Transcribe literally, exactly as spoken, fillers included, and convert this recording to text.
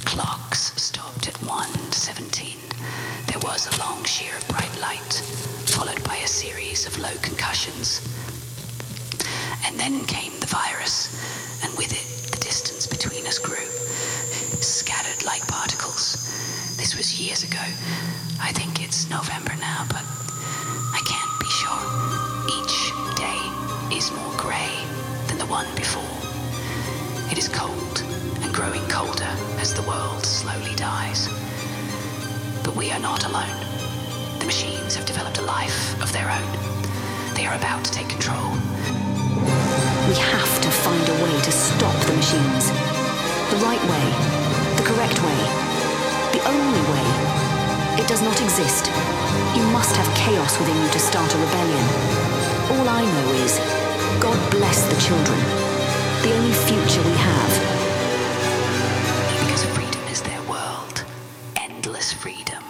clocks stopped at one seventeen. There was a long sheer of bright light, followed by a series of low concussions. And then came the virus, and with it, the distance between us grew, scattered like particles. This was years ago. I think it's November now, but I can't be sure. Each day is more grey than the one before. It is cold and growing colder as the world slowly dies. But we are not alone. The machines have developed a life of their own. They are about to take control. We have to find a way to stop the machines. The right way. The correct way. The only way. It does not exist. You must have chaos within you to start a rebellion. All I know is, God bless the children. The only future we have. Because freedom is their world. Endless freedom.